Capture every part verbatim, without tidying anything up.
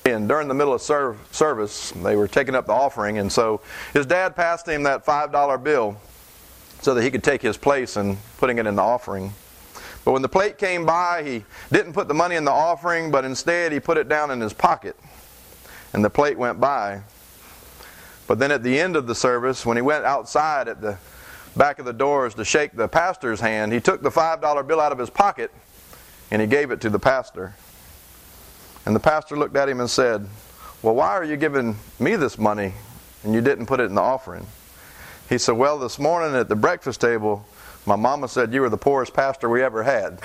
And during the middle of serv- service, they were taking up the offering, and so his dad passed him that five dollar bill so that he could take his place in putting it in the offering. But when the plate came by, he didn't put the money in the offering, but instead he put it down in his pocket, and the plate went by. But then at the end of the service, when he went outside at the back of the doors to shake the pastor's hand, he took the five dollar bill out of his pocket, and he gave it to the pastor. And the pastor looked at him and said, "Well, why are you giving me this money and you didn't put it in the offering?" He said, "Well, this morning at the breakfast table, my mama said you were the poorest pastor we ever had."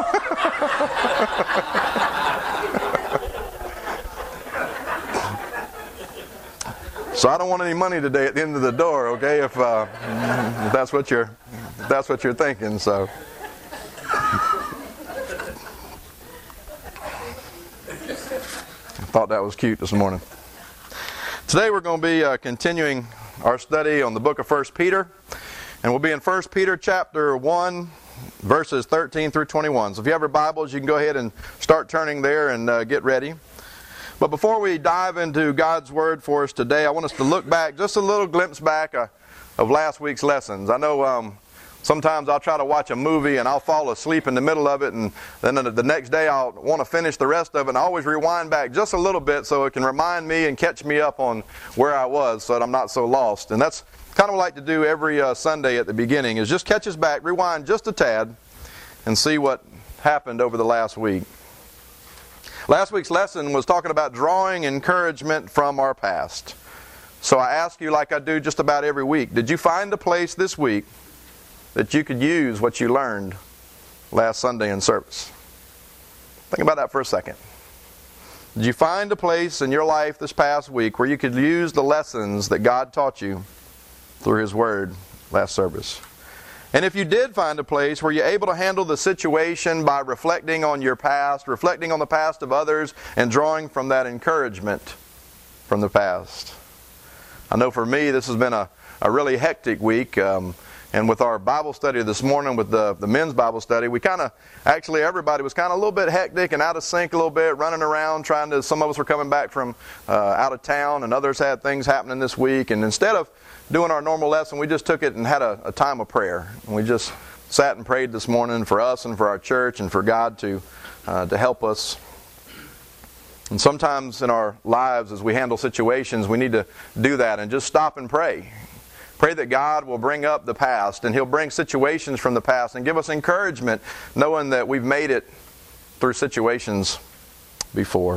So I don't want any money today at the end of the door, okay? If, uh, if that's what you're, if that's what you're thinking. So. Thought that was cute this morning. Today we're going to be uh, continuing our study on the book of First Peter, and we'll be in First Peter chapter one, verses thirteen through twenty-one. So if you have your Bibles, you can go ahead and start turning there and uh, get ready. But before we dive into God's Word for us today, I want us to look back, just a little glimpse back uh, of last week's lessons. I know um, sometimes I'll try to watch a movie and I'll fall asleep in the middle of it, and then the next day I'll want to finish the rest of it, and I always rewind back just a little bit so it can remind me and catch me up on where I was so that I'm not so lost. And that's kind of what I like to do every uh, Sunday at the beginning, is just catch us back, rewind just a tad, and see what happened over the last week. Last week's lesson was talking about drawing encouragement from our past. So I ask you, like I do just about every week, did you find a place this week that you could use what you learned last Sunday in service? Think about that for a second. Did you find a place in your life this past week where you could use the lessons that God taught you through His Word last service? And if you did find a place, were you able to handle the situation by reflecting on your past, reflecting on the past of others, and drawing from that encouragement from the past? I know for me this has been a, a really hectic week. Um, And with our Bible study this morning, with the, the men's Bible study, we kind of, actually everybody was kind of a little bit hectic and out of sync a little bit, running around trying to, some of us were coming back from uh, out of town, and others had things happening this week. And instead of doing our normal lesson, we just took it and had a, a time of prayer. And we just sat and prayed this morning for us and for our church and for God to, uh, to help us. And sometimes in our lives as we handle situations, we need to do that and just stop and pray. Pray that God will bring up the past, and He'll bring situations from the past and give us encouragement, knowing that we've made it through situations before.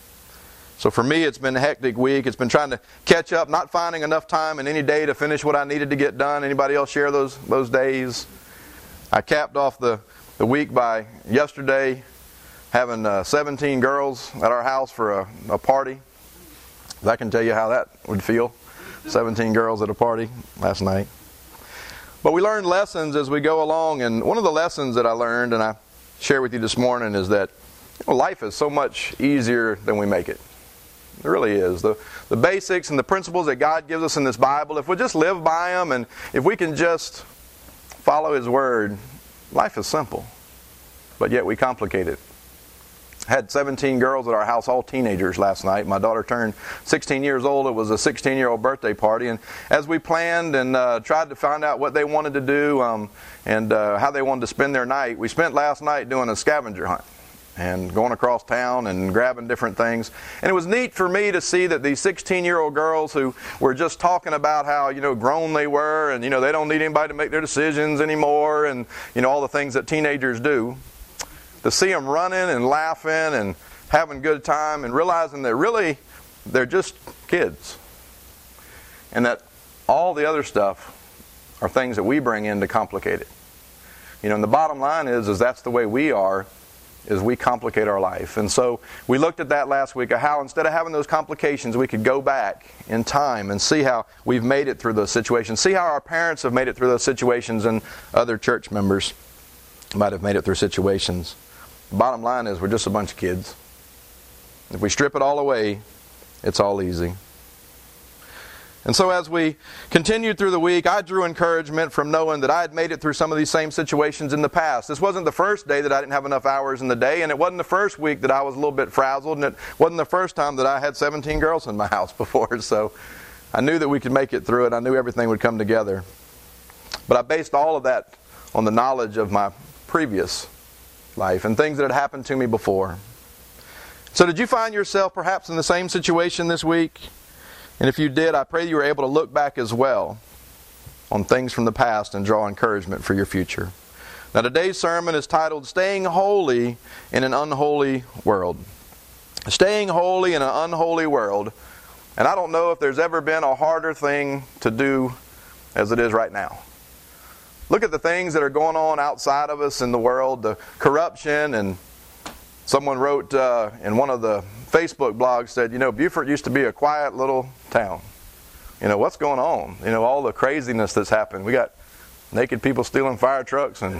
So for me, it's been a hectic week. It's been trying to catch up, not finding enough time in any day to finish what I needed to get done. Anybody else share those those days? I capped off the, the week by yesterday having uh, seventeen girls at our house for a, a party. I can tell you how that would feel. seventeen girls at a party last night. But we learned lessons as we go along, and one of the lessons that I learned and I share with you this morning is that, you know, life is so much easier than we make it. It really is. The, the basics and the principles that God gives us in this Bible, if we just live by them and if we can just follow His Word, life is simple. But yet we complicate it. I had seventeen girls at our house, all teenagers, last night. My daughter turned sixteen years old. It was a sixteen-year-old birthday party. And as we planned and uh, tried to find out what they wanted to do um, and uh, how they wanted to spend their night, we spent last night doing a scavenger hunt and going across town and grabbing different things. And it was neat for me to see that these sixteen-year-old girls who were just talking about how, you know, grown they were and, you know, they don't need anybody to make their decisions anymore and, you know, all the things that teenagers do. To see them running and laughing and having a good time and realizing that really they're just kids. And that all the other stuff are things that we bring in to complicate it. You know, and the bottom line is, is that's the way we are, is we complicate our life. And so we looked at that last week, of how instead of having those complications, we could go back in time and see how we've made it through those situations. See how our parents have made it through those situations, and other church members might have made it through situations. The bottom line is we're just a bunch of kids. If we strip it all away, it's all easy. And so as we continued through the week, I drew encouragement from knowing that I had made it through some of these same situations in the past. This wasn't the first day that I didn't have enough hours in the day, and it wasn't the first week that I was a little bit frazzled, and it wasn't the first time that I had seventeen girls in my house before. So I knew that we could make it through it. I knew everything would come together. But I based all of that on the knowledge of my previous life and things that had happened to me before. So did you find yourself perhaps in the same situation this week? And if you did, I pray you were able to look back as well on things from the past and draw encouragement for your future. Now today's sermon is titled, Staying Holy in an Unholy World. Staying holy in an unholy world. And I don't know if there's ever been a harder thing to do as it is right now. Look at the things that are going on outside of us in the world, the corruption, and someone wrote uh, in one of the Facebook blogs, said, you know, Beaufort used to be a quiet little town. You know, what's going on? You know, all the craziness that's happened. We got naked people stealing fire trucks and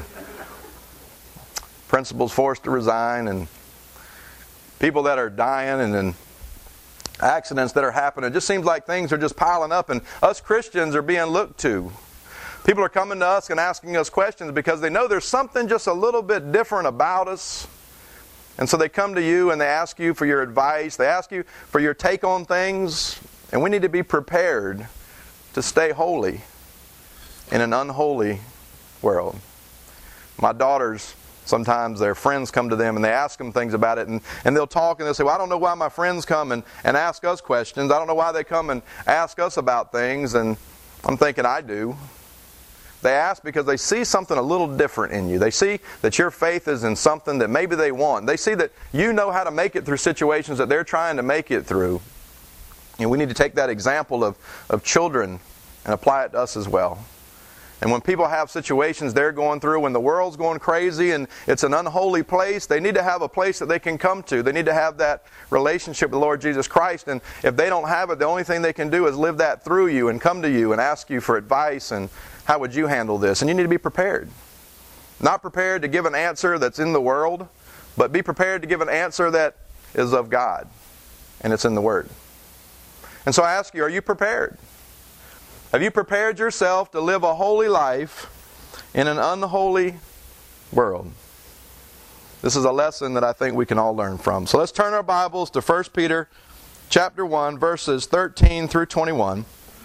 principals forced to resign and people that are dying and then accidents that are happening. It just seems like things are just piling up, and us Christians are being looked to. People are coming to us and asking us questions because they know there's something just a little bit different about us. And so they come to you and they ask you for your advice. They ask you for your take on things. And we need to be prepared to stay holy in an unholy world. My daughters, sometimes their friends come to them and they ask them things about it. And, and they'll talk and they'll say, well, I don't know why my friends come and, and ask us questions. I don't know why they come and ask us about things. And I'm thinking, I do. They ask because they see something a little different in you. They see that your faith is in something that maybe they want. They see that you know how to make it through situations that they're trying to make it through. And we need to take that example of, of children and apply it to us as well. And when people have situations they're going through, when the world's going crazy and it's an unholy place, they need to have a place that they can come to. They need to have that relationship with the Lord Jesus Christ. And if they don't have it, the only thing they can do is live that through you and come to you and ask you for advice and how would you handle this? And you need to be prepared. Not prepared to give an answer that's in the world, but be prepared to give an answer that is of God. And it's in the Word. And so I ask you, are you prepared? Have you prepared yourself to live a holy life in an unholy world? This is a lesson that I think we can all learn from. So let's turn our Bibles to First Peter chapter one, verses thirteen through twenty-one.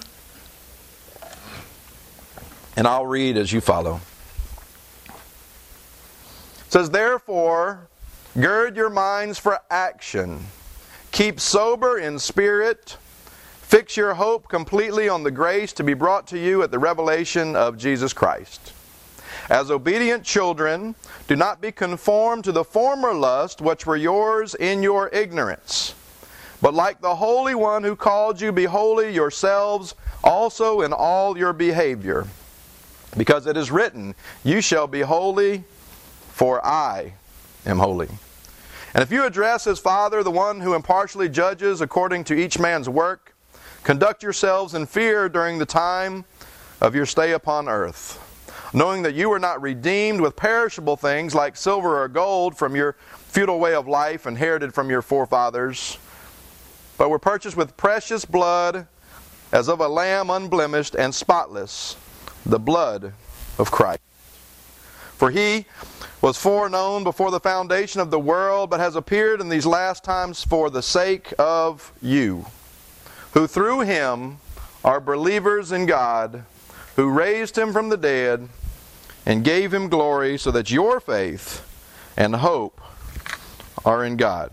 And I'll read as you follow. It says, therefore, gird your minds for action. Keep sober in spirit. Fix your hope completely on the grace to be brought to you at the revelation of Jesus Christ. As obedient children, do not be conformed to the former lust which were yours in your ignorance. But like the Holy One who called you, be holy yourselves also in all your behavior. Because it is written, you shall be holy, for I am holy. And if you address as Father, the one who impartially judges according to each man's work, conduct yourselves in fear during the time of your stay upon earth, knowing that you were not redeemed with perishable things like silver or gold from your futile way of life inherited from your forefathers, but were purchased with precious blood as of a lamb unblemished and spotless, the blood of Christ. For he was foreknown before the foundation of the world, but has appeared in these last times for the sake of you, who through him are believers in God, who raised him from the dead and gave him glory, so that your faith and hope are in God.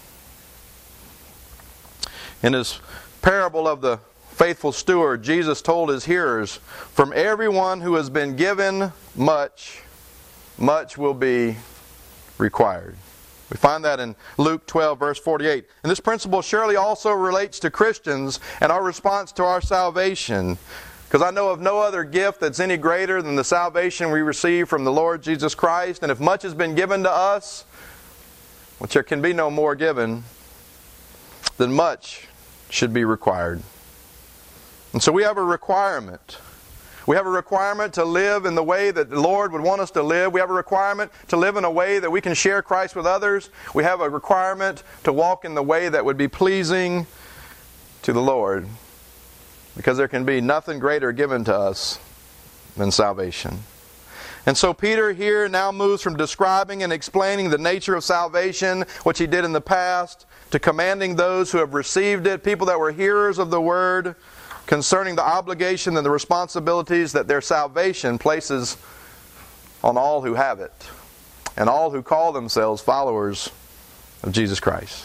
In his parable of the faithful steward, Jesus told his hearers, from everyone who has been given much, much will be required. We find that in Luke twelve, verse forty-eight. And this principle surely also relates to Christians and our response to our salvation. Because I know of no other gift that's any greater than the salvation we receive from the Lord Jesus Christ. And if much has been given to us, which there can be no more given, then much should be required. And so we have a requirement. We have a requirement to live in the way that the Lord would want us to live. We have a requirement to live in a way that we can share Christ with others. We have a requirement to walk in the way that would be pleasing to the Lord. because there can be nothing greater given to us than salvation. And so Peter here now moves from describing and explaining the nature of salvation, which he did in the past, to commanding those who have received it, people that were hearers of the word, concerning the obligation and the responsibilities that their salvation places on all who have it, and all who call themselves followers of Jesus Christ.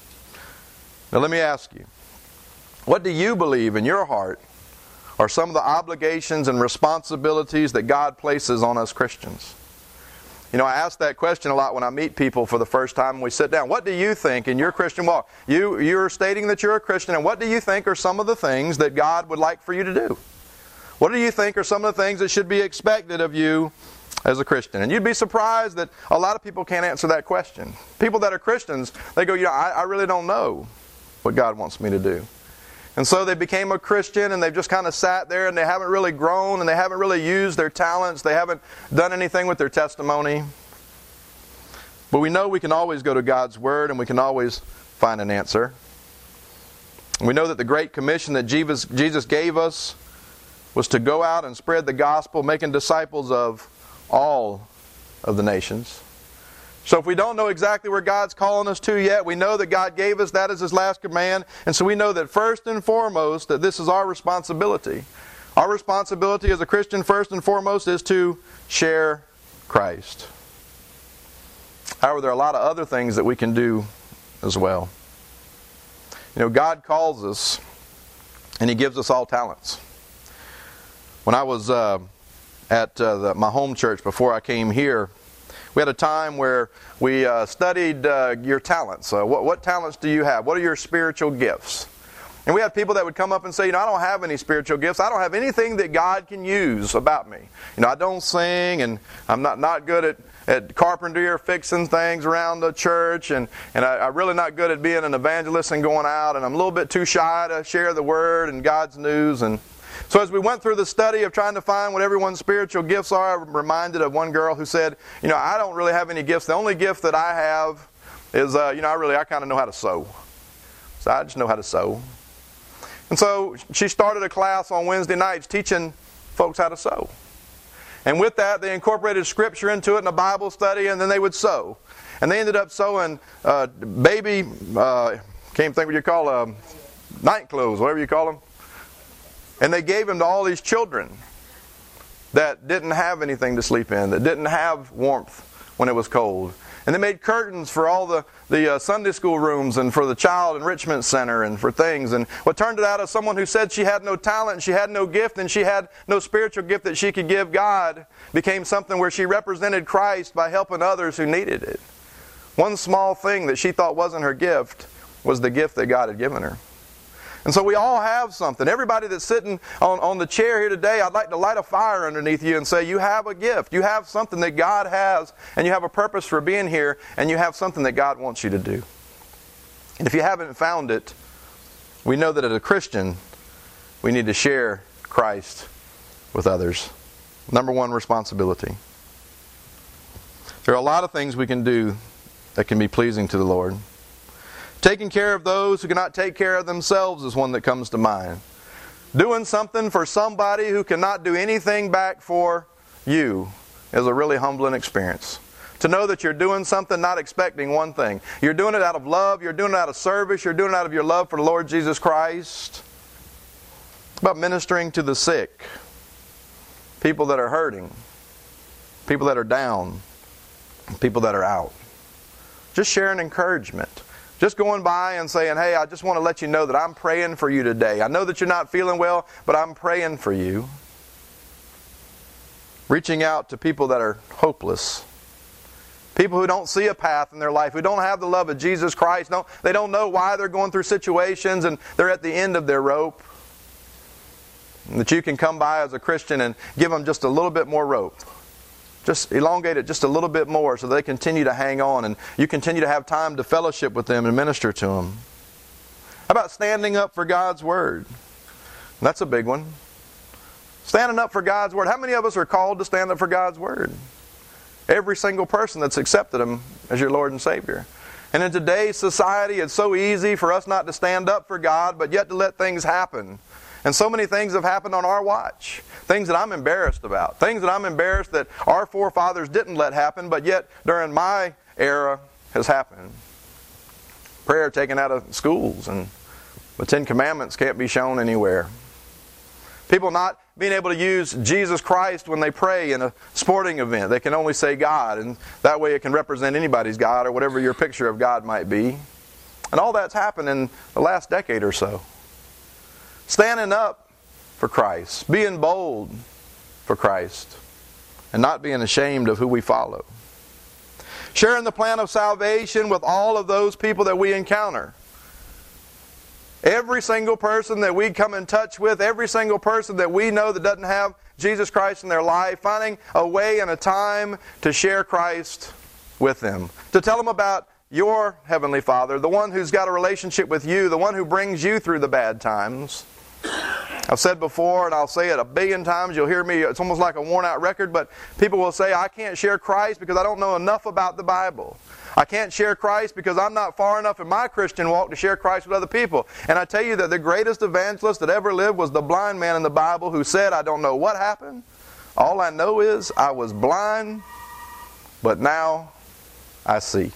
Now let me ask you, what do you believe in your heart are some of the obligations and responsibilities that God places on us Christians? You know, I ask that question a lot when I meet people for the first time and we sit down. What do you think in your Christian walk? You, you're stating that you're a Christian, and what do you think are some of the things that God would like for you to do? What do you think are some of the things that should be expected of you as a Christian? And you'd be surprised that a lot of people can't answer that question. People that are Christians, they go, you know, I, I really don't know what God wants me to do. And so they became a Christian and they've just kind of sat there and they haven't really grown and they haven't really used their talents. They haven't done anything with their testimony. But we know we can always go to God's Word and we can always find an answer. We know that the Great Commission that Jesus, Jesus gave us was to go out and spread the gospel, making disciples of all of the nations. So if we don't know exactly where God's calling us to yet, we know that God gave us that as His last command. And so we know that first and foremost, that this is our responsibility. Our responsibility as a Christian, first and foremost, is to share Christ. However, there are a lot of other things that we can do as well. You know, God calls us, and He gives us all talents. When I was uh, at uh, the, my home church before I came here, we had a time where we uh, studied uh, your talents. Uh, what, what talents do you have? What are your spiritual gifts? And we had people that would come up and say, you know, I don't have any spiritual gifts. I don't have anything that God can use about me. You know, I don't sing, and I'm not, not good at, at carpentry or fixing things around the church, and, and I, I'm really not good at being an evangelist and going out, and I'm a little bit too shy to share the Word and God's news. And so as we went through the study of trying to find what everyone's spiritual gifts are, I'm reminded of one girl who said, you know, I don't really have any gifts. The only gift that I have is, uh, you know, I really, I kind of know how to sew. So I just know how to sew. And so she started a class on Wednesday nights teaching folks how to sew. And with that, they incorporated Scripture into it in a Bible study, and then they would sew. And they ended up sewing uh, baby, uh, can't think what you call them, uh, night clothes, whatever you call them. And they gave them to all these children that didn't have anything to sleep in, that didn't have warmth when it was cold. And they made curtains for all the, the uh, Sunday school rooms and for the Child Enrichment Center and for things. And what turned it out as someone who said she had no talent and she had no gift and she had no spiritual gift that she could give God became something where she represented Christ by helping others who needed it. One small thing that she thought wasn't her gift was the gift that God had given her. And so we all have something. Everybody that's sitting on, on the chair here today, I'd like to light a fire underneath you and say, you have a gift. You have something that God has, and you have a purpose for being here, and you have something that God wants you to do. And if you haven't found it, we know that as a Christian, we need to share Christ with others. Number one responsibility. There are a lot of things we can do that can be pleasing to the Lord. Taking care of those who cannot take care of themselves is one that comes to mind. Doing something for somebody who cannot do anything back for you is a really humbling experience. To know that you're doing something not expecting one thing. You're doing it out of love, you're doing it out of service, you're doing it out of your love for the Lord Jesus Christ. It's about ministering to the sick, people that are hurting, people that are down, people that are out. Just sharing encouragement. Just going by and saying, hey, I just want to let you know that I'm praying for you today. I know that you're not feeling well, but I'm praying for you. Reaching out to people that are hopeless. People who don't see a path in their life, who don't have the love of Jesus Christ. Don't, they don't know why they're going through situations and they're at the end of their rope. And that you can come by as a Christian and give them just a little bit more rope. Just elongate it just a little bit more so they continue to hang on and you continue to have time to fellowship with them and minister to them. How about standing up for God's Word? That's a big one. Standing up for God's Word. How many of us are called to stand up for God's Word? Every single person that's accepted Him as your Lord and Savior. And in today's society, it's so easy for us not to stand up for God, but yet to let things happen. And so many things have happened on our watch. Things that I'm embarrassed about. Things that I'm embarrassed that our forefathers didn't let happen, but yet during my era has happened. Prayer taken out of schools, and the Ten Commandments can't be shown anywhere. People not being able to use Jesus Christ when they pray in a sporting event. They can only say God, and that way it can represent anybody's God or whatever your picture of God might be. And all that's happened in the last decade or so. Standing up for Christ, being bold for Christ, and not being ashamed of who we follow. Sharing the plan of salvation with all of those people that we encounter. Every single person that we come in touch with, every single person that we know that doesn't have Jesus Christ in their life, finding a way and a time to share Christ with them. To tell them about your Heavenly Father, the one who's got a relationship with you, the one who brings you through the bad times. I've said before, and I'll say it a billion times, you'll hear me, it's almost like a worn out record, but people will say, I can't share Christ because I don't know enough about the Bible. I can't share Christ because I'm not far enough in my Christian walk to share Christ with other people. And I tell you that the greatest evangelist that ever lived was the blind man in the Bible who said, I don't know what happened. All I know is I was blind, but now I see.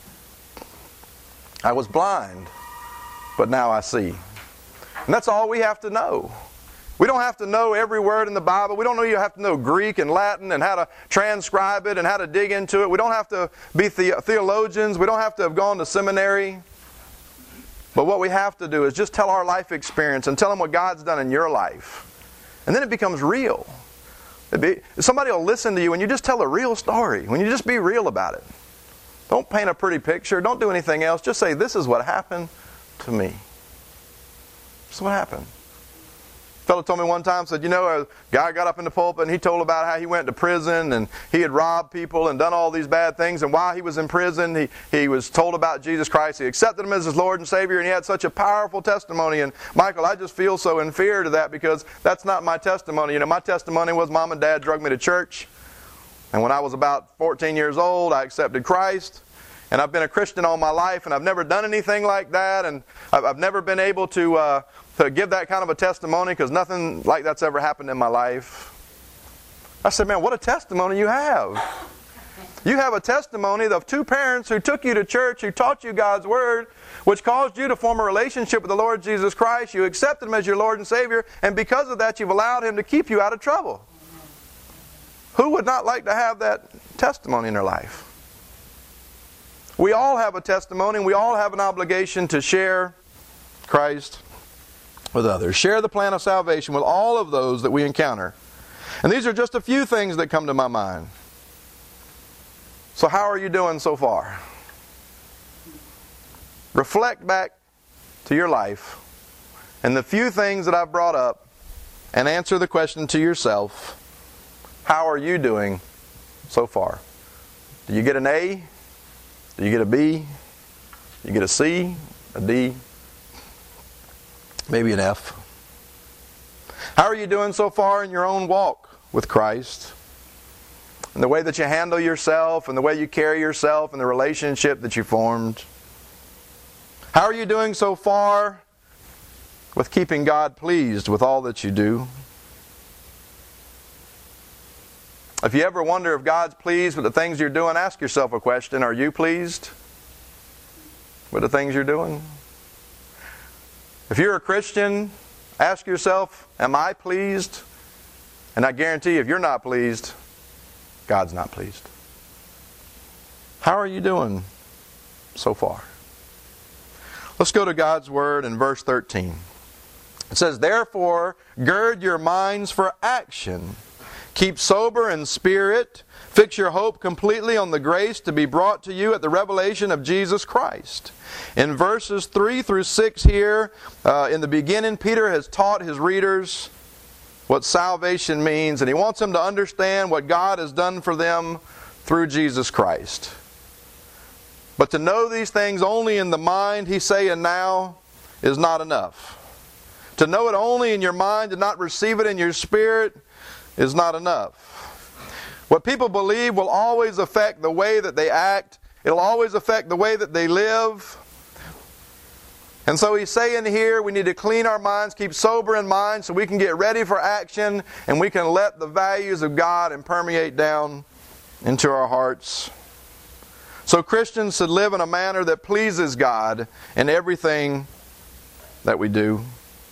I was blind, but now I see. And that's all we have to know. We don't have to know every word in the Bible. We don't know you have to know Greek and Latin and how to transcribe it and how to dig into it. We don't have to be the- theologians. We don't have to have gone to seminary. But what we have to do is just tell our life experience and tell them what God's done in your life. And then it becomes real. It be, somebody will listen to you when you just tell a real story, when you just be real about it. Don't paint a pretty picture. Don't do anything else. Just say, this is what happened to me. This is what happened. A fellow told me one time, said, you know, a guy got up in the pulpit and he told about how he went to prison and he had robbed people and done all these bad things. And while he was in prison, he, he was told about Jesus Christ. He accepted Him as his Lord and Savior, and he had such a powerful testimony. And Michael, I just feel so in fear to that because that's not my testimony. You know, my testimony was Mom and Dad drug me to church. And when I was about fourteen years old, I accepted Christ. And I've been a Christian all my life, and I've never done anything like that. And I've, I've never been able to... Uh, to give that kind of a testimony because nothing like that's ever happened in my life. I said, man, what a testimony you have. You have a testimony of two parents who took you to church, who taught you God's Word, which caused you to form a relationship with the Lord Jesus Christ. You accepted Him as your Lord and Savior, and because of that, you've allowed Him to keep you out of trouble. Who would not like to have that testimony in their life? We all have a testimony, and we all have an obligation to share Christ with others. Share the plan of salvation with all of those that we encounter. And these are just a few things that come to my mind. So how are you doing so far? Reflect back to your life and the few things that I've brought up and answer the question to yourself, how are you doing so far? Do you get an A? Do you get a B? Do you get a C? A D? Maybe an F. How are you doing so far in your own walk with Christ? And the way that you handle yourself and the way you carry yourself and the relationship that you formed? How are you doing so far with keeping God pleased with all that you do? If you ever wonder if God's pleased with the things you're doing, ask yourself a question. Are you pleased with the things you're doing? If you're a Christian, ask yourself, am I pleased? And I guarantee you, if you're not pleased, God's not pleased. How are you doing so far? Let's go to God's Word in verse thirteen. It says, therefore, gird your minds for action. Keep sober in spirit. Fix your hope completely on the grace to be brought to you at the revelation of Jesus Christ. In verses three through six here, uh, in the beginning, Peter has taught his readers what salvation means, and he wants them to understand what God has done for them through Jesus Christ. But to know these things only in the mind, he's saying now, is not enough. To know it only in your mind and not receive it in your spirit is not enough. What people believe will always affect the way that they act. It'll always affect the way that they live. And so he's saying here we need to clean our minds, keep sober in mind so we can get ready for action and we can let the values of God impermeate down into our hearts. So Christians should live in a manner that pleases God in everything that we do.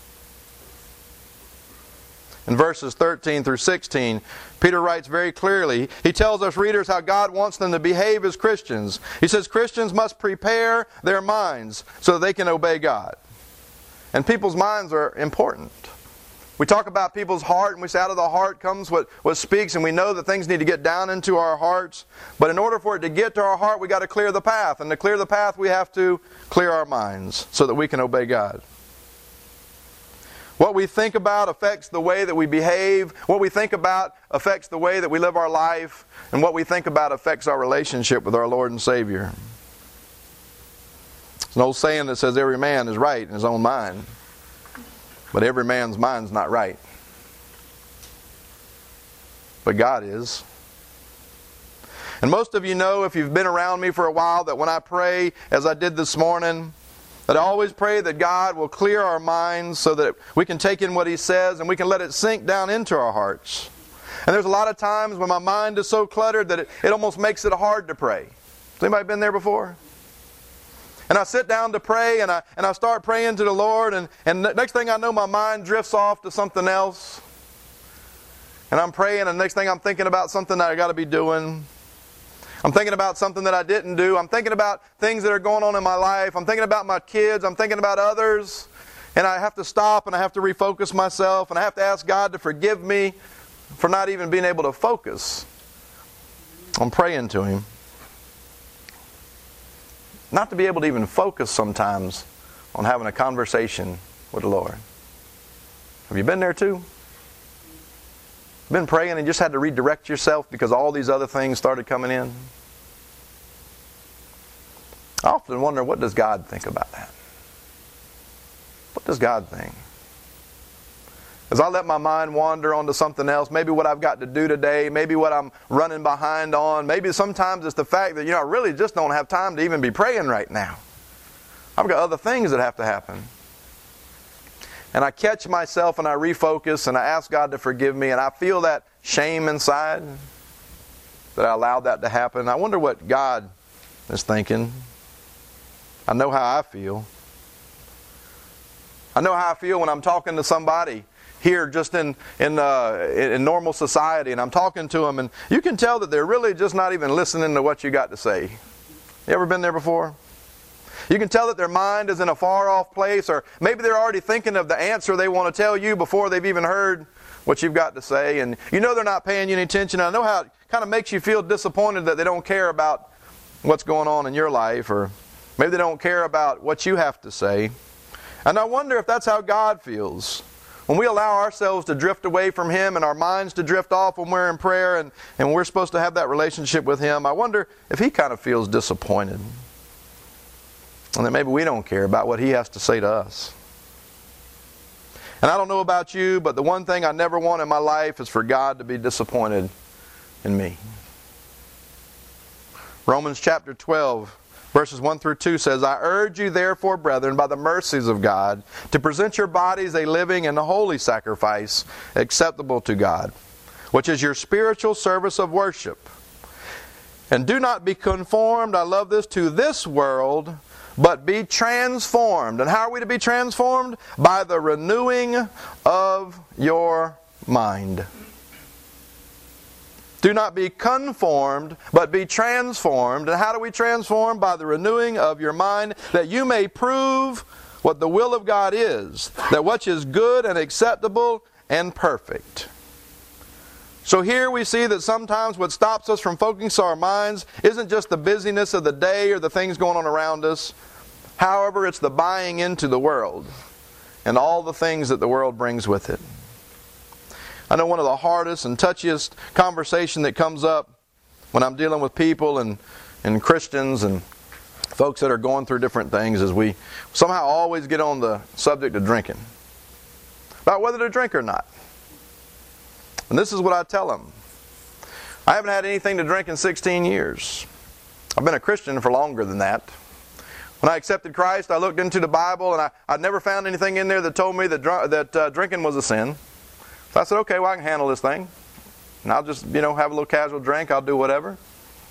In verses thirteen through sixteen, Peter writes very clearly, he tells us readers how God wants them to behave as Christians. He says Christians must prepare their minds so that they can obey God. And people's minds are important. We talk about people's heart, and we say out of the heart comes what, what speaks, and we know that things need to get down into our hearts. But in order for it to get to our heart, we got to clear the path. And to clear the path, we have to clear our minds so that we can obey God. What we think about affects the way that we behave. What we think about affects the way that we live our life. And what we think about affects our relationship with our Lord and Savior. There's an old saying that says every man is right in his own mind. But every man's mind's not right. But God is. And most of you know, if you've been around me for a while, that when I pray, as I did this morning, that I always pray that God will clear our minds so that we can take in what He says and we can let it sink down into our hearts. And there's a lot of times when my mind is so cluttered that it, it almost makes it hard to pray. Has anybody been there before? And I sit down to pray and I and I start praying to the Lord and, and the next thing I know my mind drifts off to something else. And I'm praying and the next thing I'm thinking about something that I got to be doing. I'm thinking about something that I didn't do. I'm thinking about things that are going on in my life. I'm thinking about my kids. I'm thinking about others. And I have to stop and I have to refocus myself. And I have to ask God to forgive me for not even being able to focus on praying to Him. Not to be able to even focus sometimes on having a conversation with the Lord. Have you been there too? Been praying and just had to redirect yourself because all these other things started coming in? I often wonder, what does God think about that? What does God think? As I let my mind wander onto something else, maybe what I've got to do today, maybe what I'm running behind on, maybe sometimes it's the fact that, you know, I really just don't have time to even be praying right now. I've got other things that have to happen. And I catch myself and I refocus and I ask God to forgive me and I feel that shame inside that I allowed that to happen. I wonder what God is thinking. I know how I feel. I know how I feel when I'm talking to somebody here just in in, uh, in normal society and I'm talking to them and you can tell that they're really just not even listening to what you got to say. You ever been there before? You can tell that their mind is in a far off place, or maybe they're already thinking of the answer they want to tell you before they've even heard what you've got to say. And you know they're not paying you any attention. I know how it kind of makes you feel disappointed that they don't care about what's going on in your life, or maybe they don't care about what you have to say. And I wonder if that's how God feels. When we allow ourselves to drift away from Him and our minds to drift off when we're in prayer and, and we're supposed to have that relationship with Him, I wonder if He kind of feels disappointed. And that maybe we don't care about what He has to say to us. And I don't know about you, but the one thing I never want in my life is for God to be disappointed in me. Romans chapter twelve, verses one through two says, I urge you therefore, brethren, by the mercies of God, to present your bodies a living and a holy sacrifice, acceptable to God, which is your spiritual service of worship. And do not be conformed, I love this, to this world, but be transformed. And how are we to be transformed? By the renewing of your mind. Do not be conformed, but be transformed. And how do we transform? By the renewing of your mind, that you may prove what the will of God is, that which is good and acceptable and perfect. So here we see that sometimes what stops us from focusing our minds isn't just the busyness of the day or the things going on around us. However, it's the buying into the world and all the things that the world brings with it. I know one of the hardest and touchiest conversation that comes up when I'm dealing with people and, and Christians and folks that are going through different things is we somehow always get on the subject of drinking. About whether to drink or not. And this is what I tell them. I haven't had anything to drink in sixteen years. I've been a Christian for longer than that. When I accepted Christ, I looked into the Bible, and I, I never found anything in there that told me that, dr- that uh, drinking was a sin. So I said, okay, well, I can handle this thing. And I'll just, you know, have a little casual drink. I'll do whatever.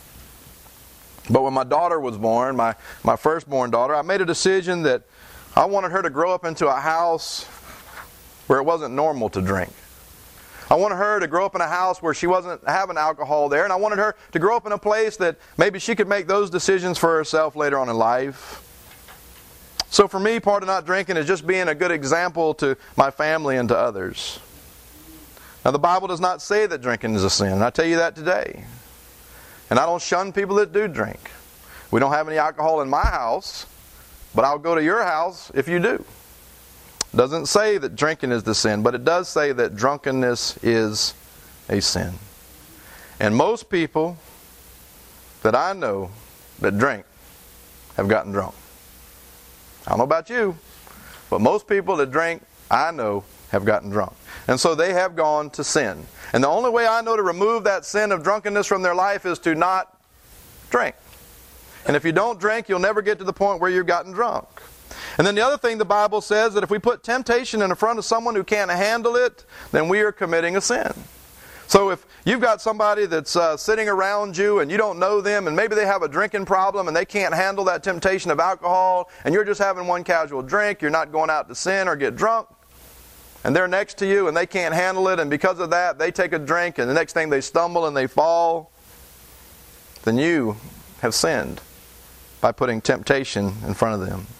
But when my daughter was born, my, my firstborn daughter, I made a decision that I wanted her to grow up into a house where it wasn't normal to drink. I wanted her to grow up in a house where she wasn't having alcohol there, and I wanted her to grow up in a place that maybe she could make those decisions for herself later on in life. So for me, part of not drinking is just being a good example to my family and to others. Now, the Bible does not say that drinking is a sin, and I tell you that today. And I don't shun people that do drink. We don't have any alcohol in my house, but I'll go to your house if you do. It doesn't say that drinking is the sin, but it does say that drunkenness is a sin. And most people that I know that drink have gotten drunk. I don't know about you, but most people that drink, I know, have gotten drunk. And so they have gone to sin. And the only way I know to remove that sin of drunkenness from their life is to not drink. And if you don't drink, you'll never get to the point where you've gotten drunk. And then the other thing the Bible says, that if we put temptation in front of someone who can't handle it, then we are committing a sin. So if you've got somebody that's uh, sitting around you and you don't know them, and maybe they have a drinking problem and they can't handle that temptation of alcohol, and you're just having one casual drink, you're not going out to sin or get drunk, and they're next to you and they can't handle it, and because of that they take a drink and the next thing they stumble and they fall, then you have sinned by putting temptation in front of them.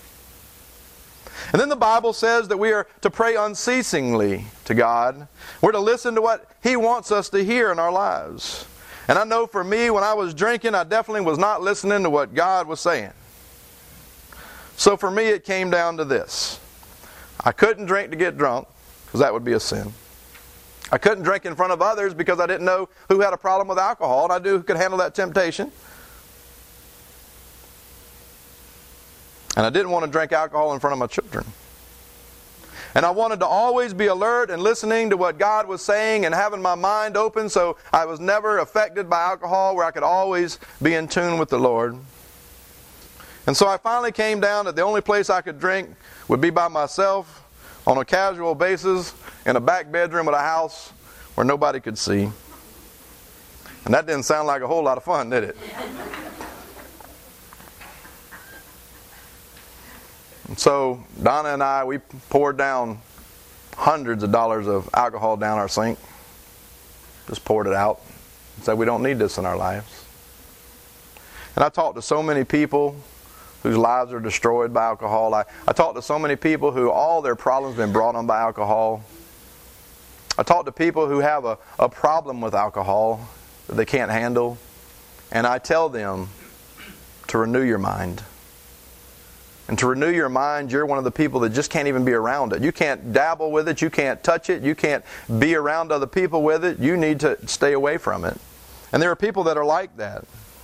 And then the Bible says that we are to pray unceasingly to God. We're to listen to what He wants us to hear in our lives. And I know for me, when I was drinking, I definitely was not listening to what God was saying. So for me, it came down to this. I couldn't drink to get drunk, because that would be a sin. I couldn't drink in front of others because I didn't know who had a problem with alcohol, and I knew who could handle that temptation. And I didn't want to drink alcohol in front of my children. And I wanted to always be alert and listening to what God was saying and having my mind open so I was never affected by alcohol, where I could always be in tune with the Lord. And so I finally came down that the only place I could drink would be by myself on a casual basis in a back bedroom of a house where nobody could see. And that didn't sound like a whole lot of fun, did it? And so Donna and I, we poured down hundreds of dollars of alcohol down our sink. Just poured it out. And said we don't need this in our lives. And I talked to so many people whose lives are destroyed by alcohol. I, I talked to so many people who all their problems have been brought on by alcohol. I talked to people who have a, a problem with alcohol that they can't handle. And I tell them to renew your mind. And to renew your mind, you're one of the people that just can't even be around it. You can't dabble with it. You can't touch it. You can't be around other people with it. You need to stay away from it. And there are people that are like that.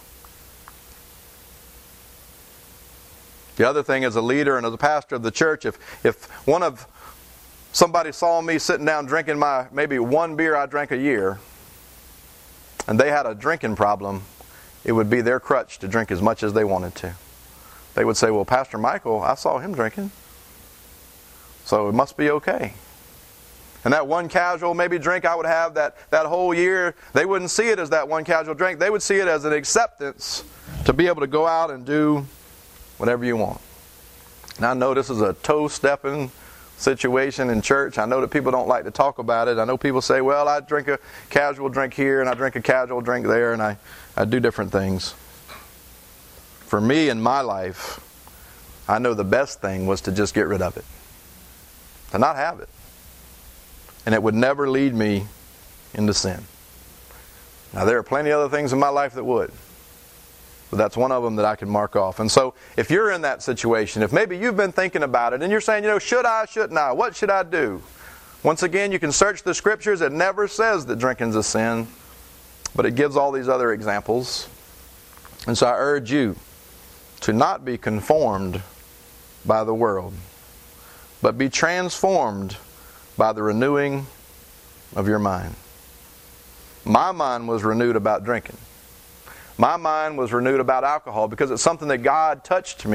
The other thing, as a leader and as a pastor of the church, if, if one of somebody saw me sitting down drinking my maybe one beer I drank a year, and they had a drinking problem, it would be their crutch to drink as much as they wanted to. They would say, well, Pastor Michael, I saw him drinking, so it must be okay. And that one casual maybe drink I would have that, that whole year, they wouldn't see it as that one casual drink. They would see it as an acceptance to be able to go out and do whatever you want. And I know this is a toe-stepping situation in church. I know that people don't like to talk about it. I know people say, well, I drink a casual drink here and I drink a casual drink there, and I, I do different things. For me in my life, I know the best thing was to just get rid of it. To not have it. And it would never lead me into sin. Now there are plenty of other things in my life that would. But that's one of them that I can mark off. And so if you're in that situation, if maybe you've been thinking about it and you're saying, you know, should I, shouldn't I? What should I do? Once again, you can search the Scriptures. It never says that drinking's a sin. But it gives all these other examples. And so I urge you to not be conformed by the world, but be transformed by the renewing of your mind. My mind was renewed about drinking. My mind was renewed about alcohol because it's something that God touched me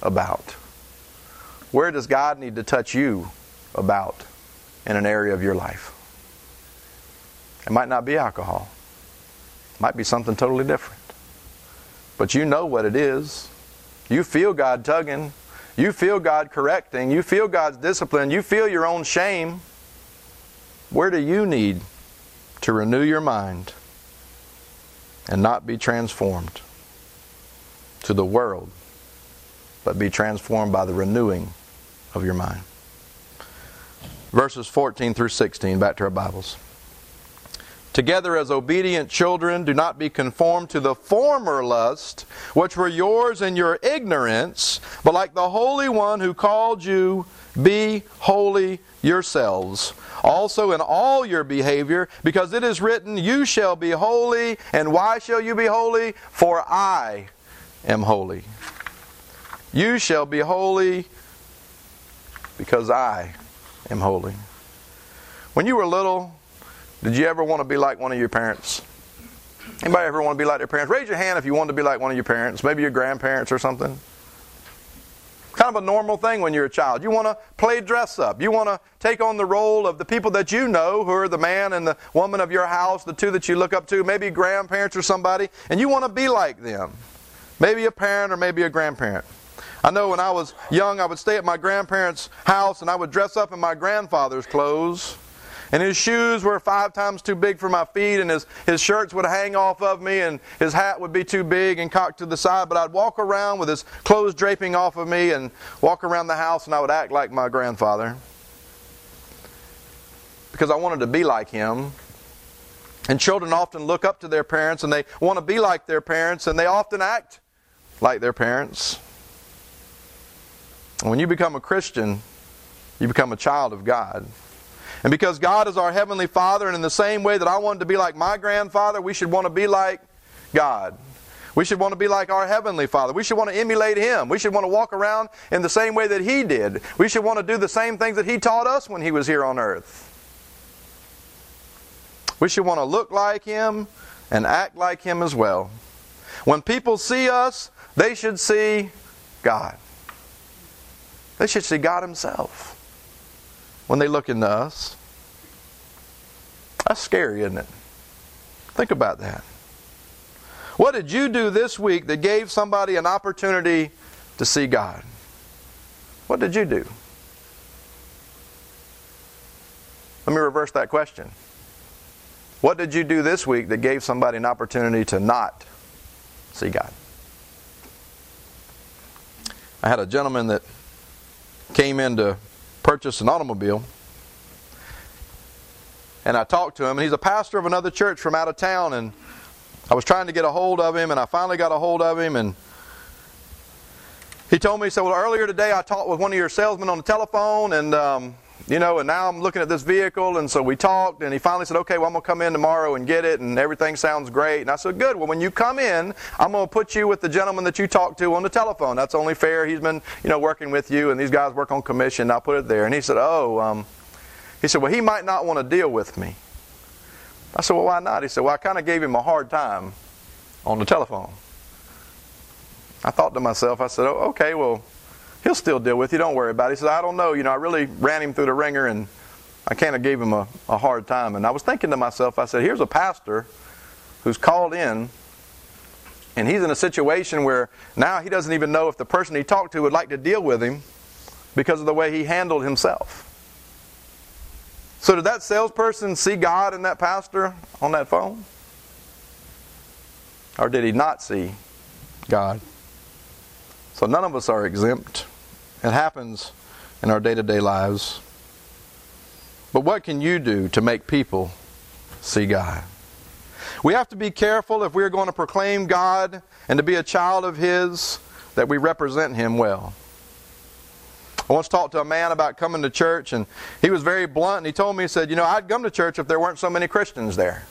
about? Where does God need to touch you about in an area of your life? It might not be alcohol. It might be something totally different. But you know what it is. You feel God tugging. You feel God correcting. You feel God's discipline. You feel your own shame. Where do you need to renew your mind and not be transformed to the world, but be transformed by the renewing of your mind? Verses fourteen through sixteen, back to our Bibles. Together as obedient children, do not be conformed to the former lust, which were yours in your ignorance, but like the Holy One who called you, be holy yourselves, also in all your behavior, because it is written, you shall be holy. And why shall you be holy? For I am holy. You shall be holy because I am holy. When you were little, did you ever want to be like one of your parents? Anybody ever want to be like their parents? Raise your hand if you wanted to be like one of your parents, maybe your grandparents or something. Kind of a normal thing when you're a child. You want to play dress up. You want to take on the role of the people that you know, who are the man and the woman of your house, the two that you look up to, maybe grandparents or somebody, and you want to be like them. Maybe a parent or maybe a grandparent. I know when I was young, I would stay at my grandparents' house and I would dress up in my grandfather's clothes. And his shoes were five times too big for my feet, and his, his shirts would hang off of me, and his hat would be too big and cocked to the side. But I'd walk around with his clothes draping off of me and walk around the house, and I would act like my grandfather. Because I wanted to be like him. And children often look up to their parents, and they want to be like their parents, and they often act like their parents. And when you become a Christian, you become a child of God. And because God is our Heavenly Father, and in the same way that I wanted to be like my grandfather, we should want to be like God. We should want to be like our Heavenly Father. We should want to emulate Him. We should want to walk around in the same way that He did. We should want to do the same things that He taught us when He was here on earth. We should want to look like Him and act like Him as well. When people see us, they should see God. They should see God Himself when they look into us. That's scary, isn't it? Think about that. What did you do this week that gave somebody an opportunity to see God? What did you do? Let me reverse that question. What did you do this week that gave somebody an opportunity to not see God? I had a gentleman that came in to purchase an automobile, and I talked to him, and he's a pastor of another church from out of town, and I was trying to get a hold of him, and I finally got a hold of him, and he told me, he said, well, earlier today I talked with one of your salesmen on the telephone, and um, you know, and now I'm looking at this vehicle, and so we talked, and he finally said, okay, well, I'm going to come in tomorrow and get it, and everything sounds great. And I said, good, well, when you come in, I'm going to put you with the gentleman that you talked to on the telephone. That's only fair. He's been, you know, working with you, and these guys work on commission. I'll put it there. And he said, oh, um, he said, well, he might not want to deal with me. I said, well, why not? He said, well, I kind of gave him a hard time on the telephone. I thought to myself, I said, oh, okay, well, he'll still deal with you. Don't worry about it. He said, I don't know. You know, I really ran him through the ringer, and I kind of gave him a, a hard time. And I was thinking to myself, I said, here's a pastor who's called in, and he's in a situation where now he doesn't even know if the person he talked to would like to deal with him because of the way he handled himself. So did that salesperson see God in that pastor on that phone? Or did he not see God? So none of us are exempt. It happens in our day-to-day lives. But what can you do to make people see God? We have to be careful if we're going to proclaim God and to be a child of His, that we represent Him well. I once talked to a man about coming to church, and he was very blunt, and he told me, he said, you know, I'd come to church if there weren't so many Christians there.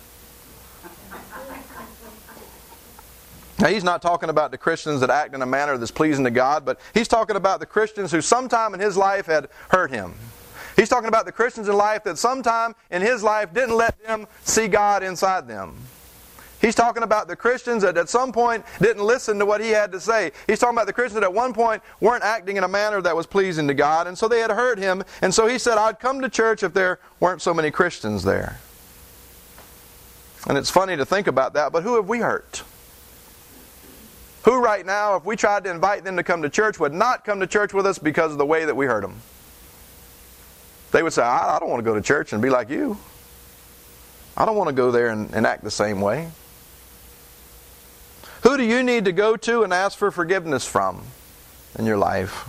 Now, he's not talking about the Christians that act in a manner that's pleasing to God, but he's talking about the Christians who sometime in his life had hurt him. He's talking about the Christians in life that sometime in his life didn't let them see God inside them. He's talking about the Christians that at some point didn't listen to what he had to say. He's talking about the Christians that at one point weren't acting in a manner that was pleasing to God, and so they had heard him, and so he said, I'd come to church if there weren't so many Christians there. And it's funny to think about that, but who have we hurt? Who right now, if we tried to invite them to come to church, would not come to church with us because of the way that we hurt them? They would say, I, I don't want to go to church and be like you. I don't want to go there and, and act the same way. Who do you need to go to and ask for forgiveness from in your life?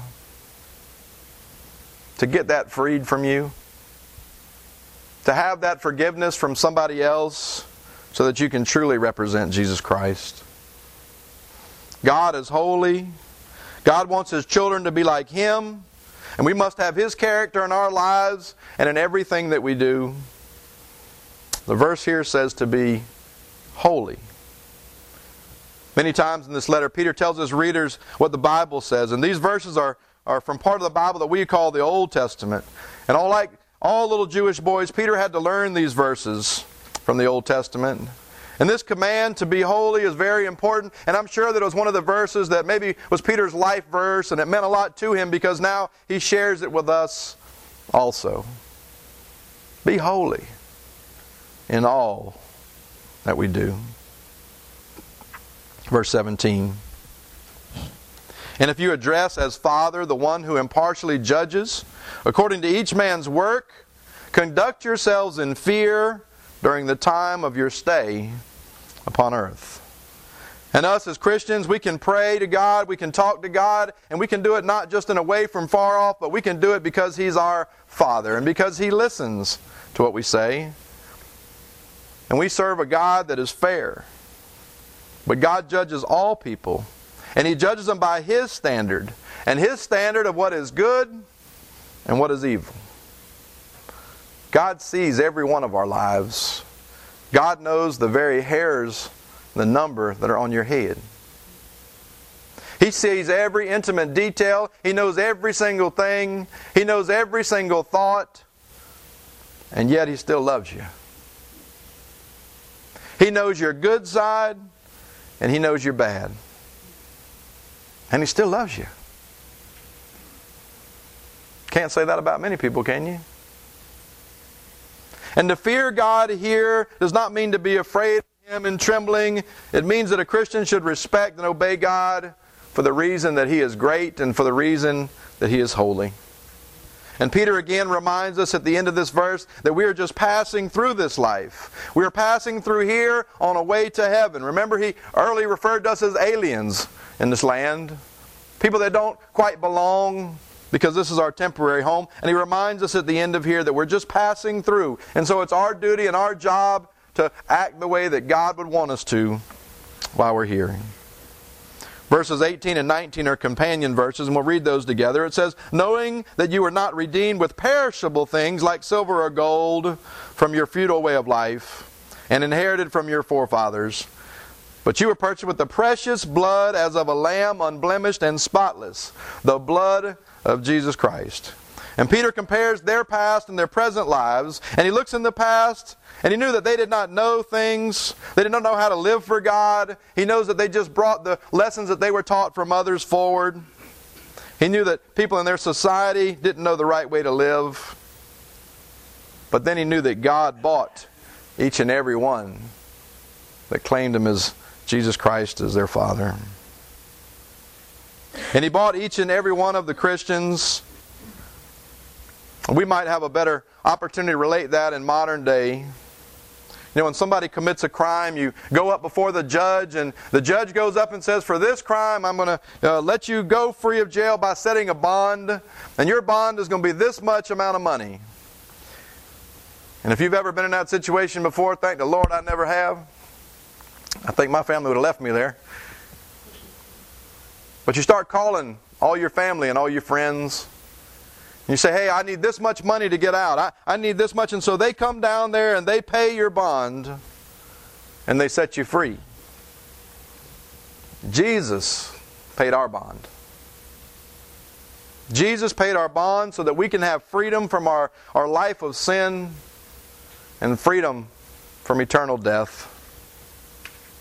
To get that freed from you? To have that forgiveness from somebody else so that you can truly represent Jesus Christ? God is holy. God wants His children to be like Him. And we must have His character in our lives and in everything that we do. The verse here says to be holy. Many times in this letter, Peter tells his readers what the Bible says. And these verses are, are from part of the Bible that we call the Old Testament. And all like all little Jewish boys, Peter had to learn these verses from the Old Testament. And this command to be holy is very important. And I'm sure that it was one of the verses that maybe was Peter's life verse, and it meant a lot to him because now he shares it with us also. Be holy in all that we do. Verse seventeen. And if you address as Father the one who impartially judges, according to each man's work, conduct yourselves in fear during the time of your stay upon earth. And us as Christians, we can pray to God, we can talk to God, and we can do it not just in a way from far off, but we can do it because He's our Father and because He listens to what we say. And we serve a God that is fair. But God judges all people, and He judges them by His standard, and His standard of what is good and what is evil. God sees every one of our lives. God knows the very hairs, the number that are on your head. He sees every intimate detail. He knows every single thing. He knows every single thought. And yet He still loves you. He knows your good side, and He knows your bad. And He still loves you. Can't say that about many people, can you? And to fear God here does not mean to be afraid of Him and trembling. It means that a Christian should respect and obey God for the reason that He is great and for the reason that He is holy. And Peter again reminds us at the end of this verse that we are just passing through this life. We are passing through here on a way to heaven. Remember, he earlier referred to us as aliens in this land. People that don't quite belong because this is our temporary home. And he reminds us at the end of here that we're just passing through. And so it's our duty and our job to act the way that God would want us to while we're here. Verses eighteen and nineteen are companion verses, and we'll read those together. It says, knowing that you were not redeemed with perishable things like silver or gold from your futile way of life, and inherited from your forefathers, but you were purchased with the precious blood as of a lamb, unblemished and spotless, the blood of Jesus Christ. And Peter compares their past and their present lives, and he looks in the past, and he knew that they did not know things. They did not know how to live for God. He knows that they just brought the lessons that they were taught from others forward. He knew that people in their society didn't know the right way to live. But then he knew that God bought each and every one that claimed Him as Jesus Christ as their Father. And He bought each and every one of the Christians. We might have a better opportunity to relate that in modern day. You know, when somebody commits a crime, you go up before the judge, and the judge goes up and says, for this crime, I'm going to uh, let you go free of jail by setting a bond, and your bond is going to be this much amount of money. And if you've ever been in that situation before, thank the Lord I never have. I think my family would have left me there. But you start calling all your family and all your friends. You say, hey, I need this much money to get out. I, I need this much. And so they come down there and they pay your bond and they set you free. Jesus paid our bond. Jesus paid our bond so that we can have freedom from our, our life of sin and freedom from eternal death.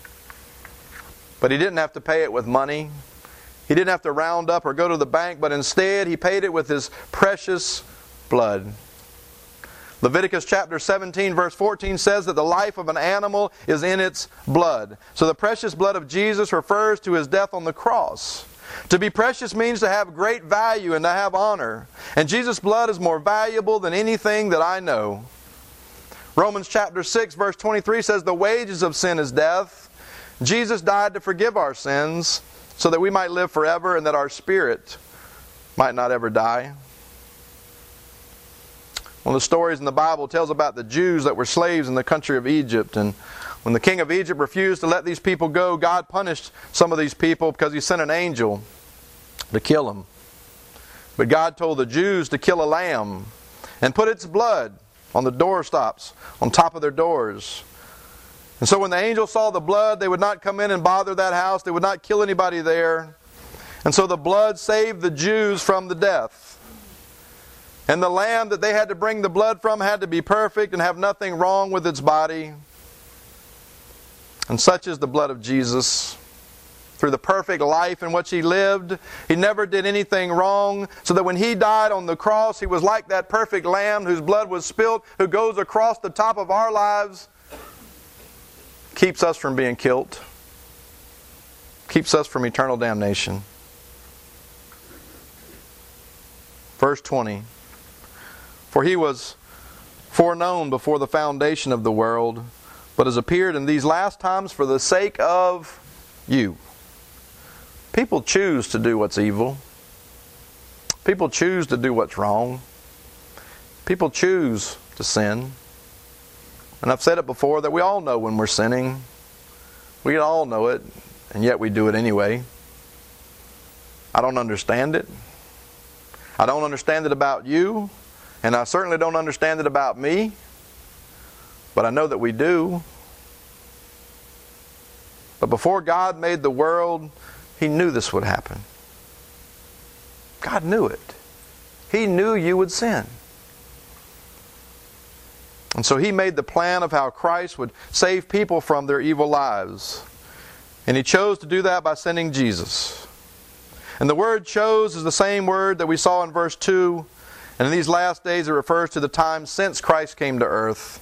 But He didn't have to pay it with money. He didn't have to round up or go to the bank, but instead He paid it with His precious blood. Leviticus chapter seventeen verse fourteen says that the life of an animal is in its blood. So the precious blood of Jesus refers to His death on the cross. To be precious means to have great value and to have honor. And Jesus' blood is more valuable than anything that I know. Romans chapter six verse twenty-three says the wages of sin is death. Jesus died to forgive our sins so that we might live forever and that our spirit might not ever die. One of the stories in the Bible tells about the Jews that were slaves in the country of Egypt. And when the king of Egypt refused to let these people go, God punished some of these people because He sent an angel to kill them. But God told the Jews to kill a lamb and put its blood on the doorstops, on top of their doors. And so when the angel saw the blood, they would not come in and bother that house. They would not kill anybody there. And so the blood saved the Jews from the death. And the lamb that they had to bring the blood from had to be perfect and have nothing wrong with its body. And such is the blood of Jesus. Through the perfect life in which He lived, He never did anything wrong, so that when He died on the cross, He was like that perfect lamb whose blood was spilled, who goes across the top of our lives, keeps us from being killed, keeps us from eternal damnation. Verse twenty. For He was foreknown before the foundation of the world, but has appeared in these last times for the sake of you. People choose to do what's evil. People choose to do what's wrong. People choose to sin. And I've said it before that we all know when we're sinning. We all know it, and yet we do it anyway. I don't understand it. I don't understand it about you. And I certainly don't understand it about me, but I know that we do. But before God made the world, He knew this would happen. God knew it. He knew you would sin. And so He made the plan of how Christ would save people from their evil lives. And He chose to do that by sending Jesus. And the word chose is the same word that we saw in verse two. And in these last days it refers to the time since Christ came to earth.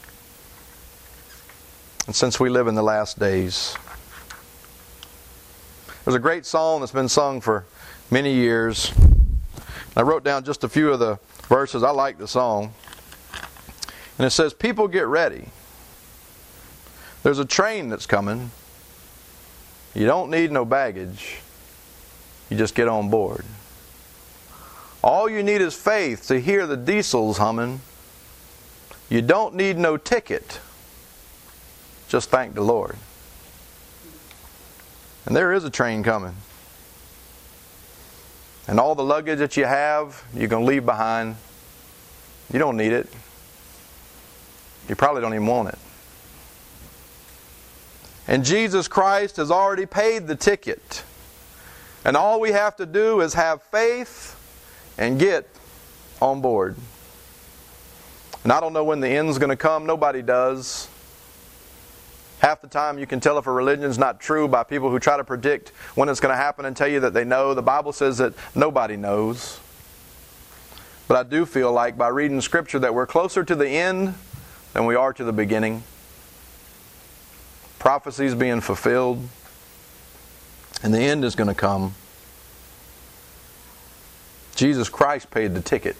And since we live in the last days. There's a great song that's been sung for many years. I wrote down just a few of the verses. I like the song. And it says, people get ready. There's a train that's coming. You don't need no baggage. You just get on board. All you need is faith to hear the diesels humming. You don't need no ticket. Just thank the Lord. And there is a train coming. And all the luggage that you have, you're going to leave behind. You don't need it. You probably don't even want it. And Jesus Christ has already paid the ticket. And all we have to do is have faith and get on board. And I don't know when the end's going to come. Nobody does. Half the time you can tell if a religion's not true by people who try to predict when it's going to happen and tell you that they know. The Bible says that nobody knows. But I do feel like by reading Scripture that we're closer to the end than we are to the beginning. Prophecies being fulfilled. And the end is going to come. Jesus Christ paid the ticket.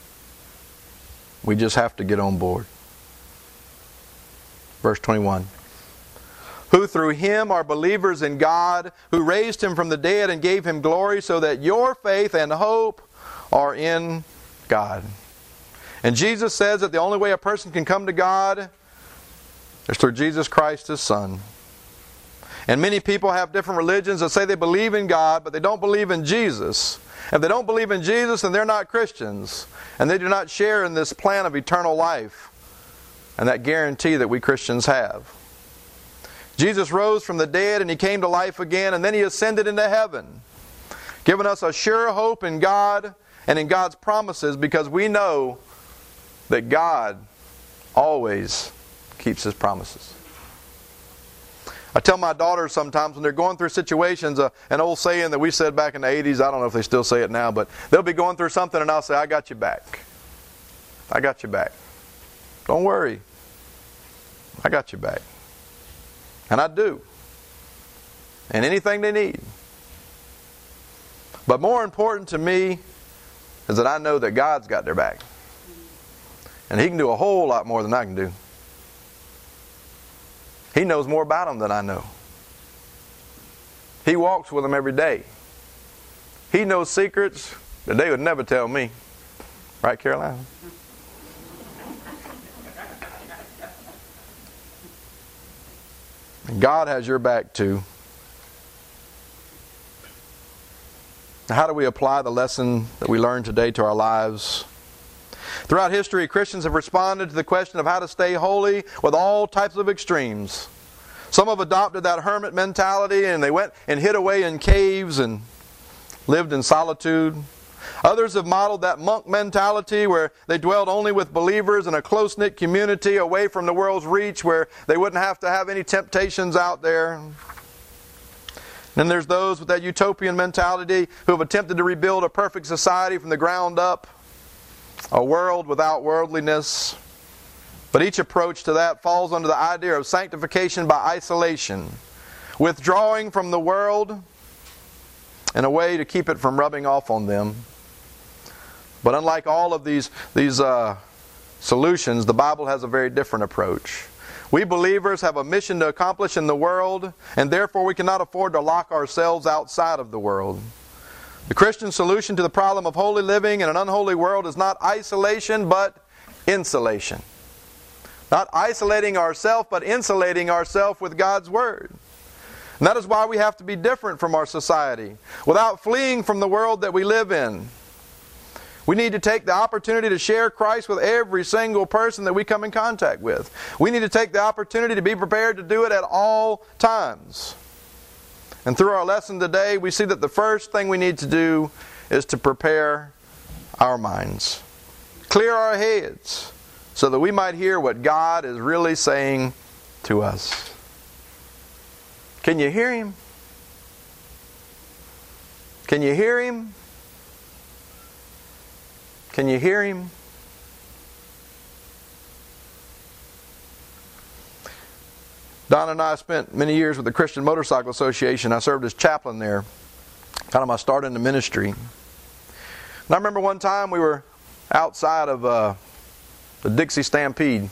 We just have to get on board. Verse twenty-one. Who through Him are believers in God, who raised Him from the dead and gave Him glory, so that your faith and hope are in God. And Jesus says that the only way a person can come to God is through Jesus Christ, His Son. And many people have different religions that say they believe in God, but they don't believe in Jesus. If they don't believe in Jesus, then they're not Christians. And they do not share in this plan of eternal life and that guarantee that we Christians have. Jesus rose from the dead and He came to life again, and then He ascended into heaven, giving us a sure hope in God and in God's promises, because we know that God always keeps His promises. I tell my daughters sometimes when they're going through situations, uh, an old saying that we said back in the eighties, I don't know if they still say it now, but they'll be going through something and I'll say, I got you back. I got you back. Don't worry. I got you back. And I do. And anything they need. But more important to me is that I know that God's got their back. And He can do a whole lot more than I can do. He knows more about them than I know. He walks with them every day. He knows secrets that they would never tell me. Right, Caroline? And God has your back too. Now, how do we apply the lesson that we learned today to our lives? Throughout history, Christians have responded to the question of how to stay holy with all types of extremes. Some have adopted that hermit mentality and they went and hid away in caves and lived in solitude. Others have modeled that monk mentality where they dwelled only with believers in a close-knit community away from the world's reach where they wouldn't have to have any temptations out there. Then there's those with that utopian mentality who have attempted to rebuild a perfect society from the ground up, a world without worldliness. But each approach to that falls under the idea of sanctification by isolation, withdrawing from the world in a way to keep it from rubbing off on them. But unlike all of these, these uh, solutions, the Bible has a very different approach. We believers have a mission to accomplish in the world, and therefore we cannot afford to lock ourselves outside of the world. The Christian solution to the problem of holy living in an unholy world is not isolation, but insulation. Not isolating ourselves, but insulating ourselves with God's Word. And that is why we have to be different from our society, without fleeing from the world that we live in. We need to take the opportunity to share Christ with every single person that we come in contact with. We need to take the opportunity to be prepared to do it at all times. And through our lesson today, we see that the first thing we need to do is to prepare our minds. Clear our heads so that we might hear what God is really saying to us. Can you hear Him? Can you hear Him? Can you hear Him? Don and I spent many years with the Christian Motorcycle Association. I served as chaplain there. Kind of my start in the ministry. And I remember one time we were outside of uh, the Dixie Stampede.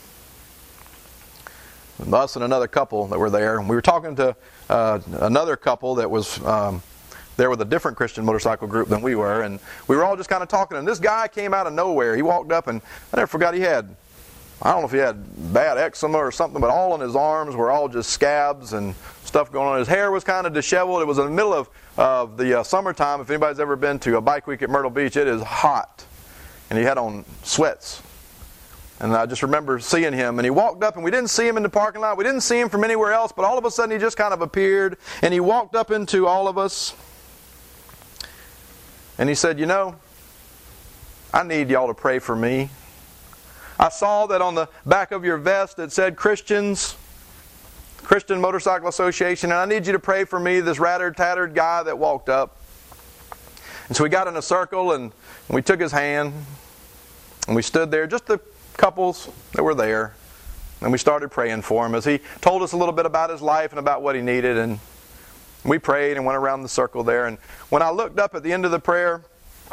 Us and another couple that were there. And we were talking to uh, another couple that was um, there with a different Christian motorcycle group than we were. And we were all just kind of talking. And this guy came out of nowhere. He walked up and I never forgot he had, I don't know if he had bad eczema or something, but all on his arms were all just scabs and stuff going on. His hair was kind of disheveled. It was in the middle of, of the uh, summertime. If anybody's ever been to a bike week at Myrtle Beach, it is hot. And he had on sweats. And I just remember seeing him. And he walked up, and we didn't see him in the parking lot. We didn't see him from anywhere else. But all of a sudden, he just kind of appeared. And he walked up into all of us. And he said, you know, I need y'all to pray for me. I saw that on the back of your vest it said Christians, Christian Motorcycle Association. And I need you to pray for me, this rattered, tattered guy that walked up. And so we got in a circle, and, and we took his hand. And we stood there, just the couples that were there, and we started praying for him as he told us a little bit about his life and about what he needed. And we prayed and went around the circle there. And when I looked up at the end of the prayer,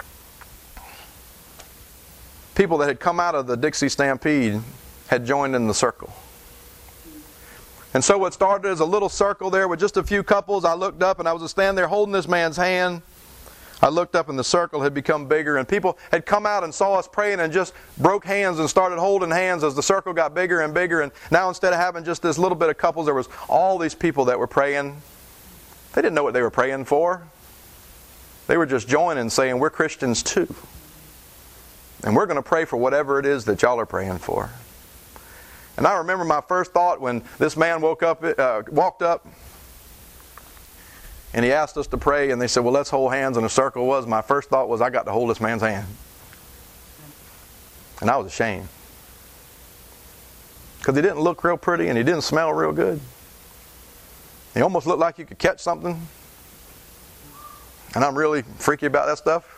people that had come out of the Dixie Stampede had joined in the circle. And so what started as a little circle there with just a few couples, I looked up and I was standing there holding this man's hand. I looked up and the circle had become bigger, and people had come out and saw us praying and just broke hands and started holding hands as the circle got bigger and bigger. And now instead of having just this little bit of couples, there was all these people that were praying. They didn't know what they were praying for. They were just joining, saying, we're Christians too. And we're going to pray for whatever it is that y'all are praying for. And I remember my first thought when this man woke up, uh, walked up, and he asked us to pray, and they said, well, let's hold hands in a circle. Was my first thought was, I got to hold this man's hand. And I was ashamed. Because he didn't look real pretty, and he didn't smell real good. You almost look like you could catch something. And I'm really freaky about that stuff.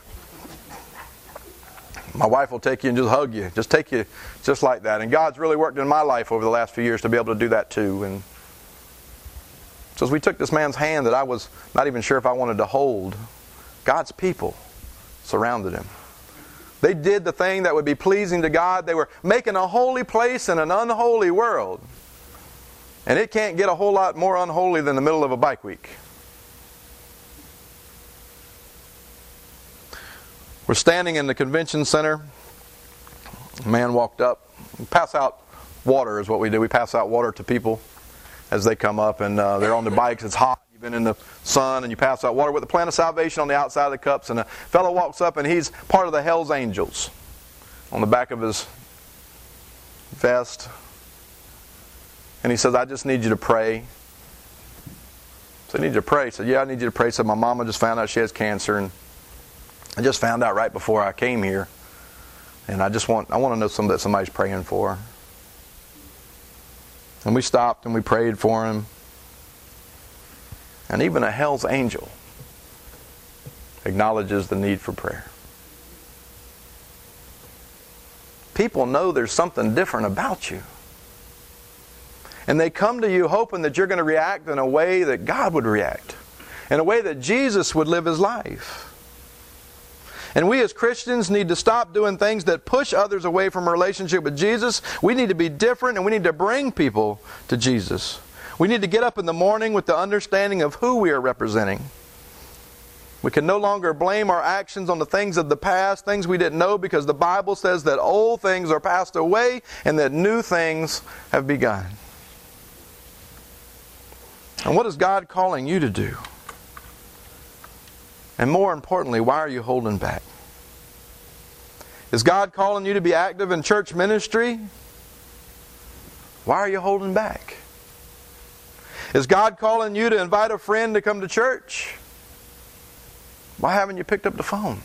My wife will take you and just hug you. Just take you just like that. And God's really worked in my life over the last few years to be able to do that too. And so as we took this man's hand that I was not even sure if I wanted to hold, God's people surrounded him. They did the thing that would be pleasing to God. They were making a holy place in an unholy world. And it can't get a whole lot more unholy than the middle of a bike week. We're standing in the convention center. A man walked up. We pass out water is what we do. We pass out water to people as they come up, and uh, they're on their bikes. It's hot. You've been in the sun, and you pass out water with the plan of salvation on the outside of the cups. And a fellow walks up, and he's part of the Hell's Angels on the back of his vest. And he says, I just need you to pray. So I need you to pray. He said, yeah, I need you to pray. He said, my mama just found out she has cancer, and I just found out right before I came here. And I just want I want to know some, that somebody's praying for her. And we stopped and we prayed for him. And even a Hell's Angel acknowledges the need for prayer. People know there's something different about you. And they come to you hoping that you're going to react in a way that God would react. In a way that Jesus would live His life. And we as Christians need to stop doing things that push others away from a relationship with Jesus. We need to be different, and we need to bring people to Jesus. We need to get up in the morning with the understanding of who we are representing. We can no longer blame our actions on the things of the past, things we didn't know, because the Bible says that old things are passed away and that new things have begun. And what is God calling you to do? And more importantly, why are you holding back? Is God calling you to be active in church ministry? Why are you holding back? Is God calling you to invite a friend to come to church? Why haven't you picked up the phone?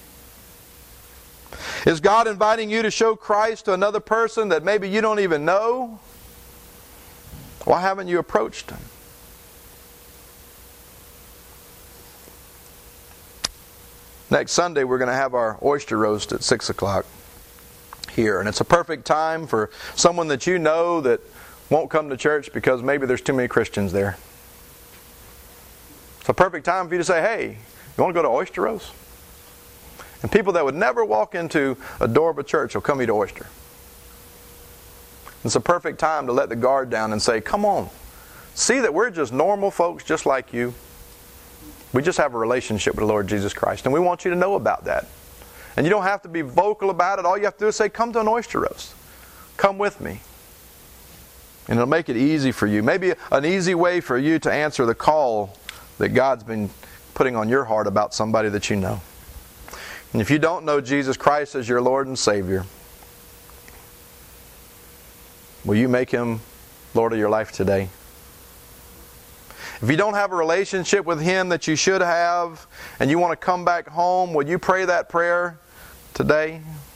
Is God inviting you to show Christ to another person that maybe you don't even know? Why haven't you approached them? Next Sunday we're going to have our oyster roast at six o'clock here. And it's a perfect time for someone that you know that won't come to church because maybe there's too many Christians there. It's a perfect time for you to say, hey, you want to go to oyster roast? And people that would never walk into a door of a church will come eat an oyster. It's a perfect time to let the guard down and say, come on. See that we're just normal folks just like you. We just have a relationship with the Lord Jesus Christ, and we want you to know about that. And you don't have to be vocal about it. All you have to do is say, come to an oyster roast. Come with me. And it'll make it easy for you. Maybe an easy way for you to answer the call that God's been putting on your heart about somebody that you know. And if you don't know Jesus Christ as your Lord and Savior, will you make Him Lord of your life today? If you don't have a relationship with Him that you should have, and you want to come back home, will you pray that prayer today?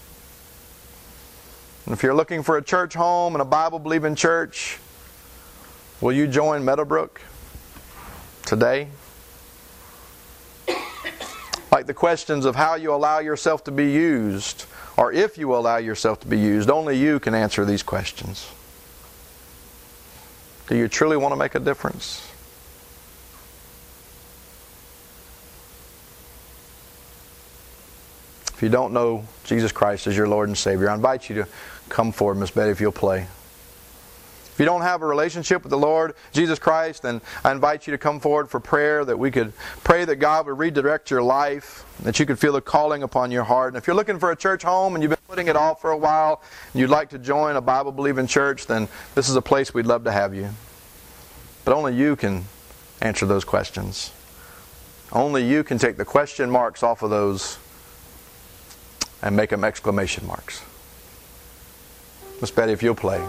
And if you're looking for a church home and a Bible-believing church, will you join Meadowbrook today? Like the questions of how you allow yourself to be used, or if you allow yourself to be used, only you can answer these questions. Do you truly want to make a difference? If you don't know Jesus Christ as your Lord and Savior, I invite you to come forward, Miss Betty, if you'll play. If you don't have a relationship with the Lord Jesus Christ, then I invite you to come forward for prayer, that we could pray that God would redirect your life, that you could feel the calling upon your heart. And if you're looking for a church home and you've been putting it off for a while, and you'd like to join a Bible-believing church, then this is a place we'd love to have you. But only you can answer those questions. Only you can take the question marks off of those and make them exclamation marks. Miss Betty, if you'll play.